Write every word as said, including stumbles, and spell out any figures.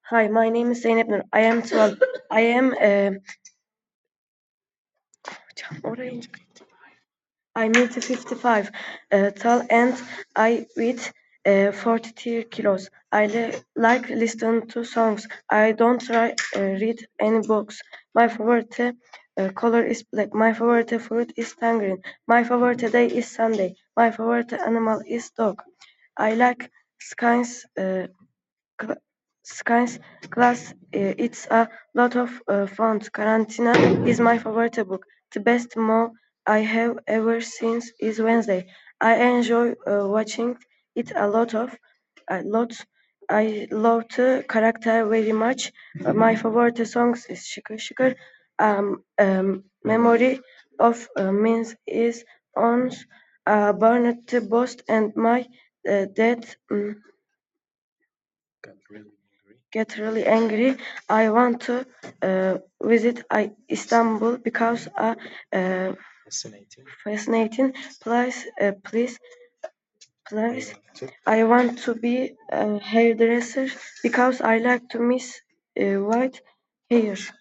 Hi, my name is Zeynep Nur. I am twelve. I am uh, oraya I'm fifty-five uh, tall and I weigh uh, forty-three kilos. I li- like listen to songs. I don't try, uh, read any books. My favorite uh, color is black. My favorite fruit is tangerine. My favorite day is Sunday. My favorite animal is dog. I like skies. Uh, cl- Science class, uh, it's a lot of uh, fun. Karantina is my favorite book. The best movie I have ever seen is Wednesday. I enjoy uh, watching it a lot of a lot. I love the character very much. Uh, my favorite songs is Şıkır Şıkır. Um, um, Memory of uh, Means is on uh, Burned the Boast and my uh, dad. Um, get really angry. I want to uh, visit I, Istanbul because a uh, Fascinating. fascinating place. Uh, please, place. I want to be a hairdresser because I like to miss uh, white hair.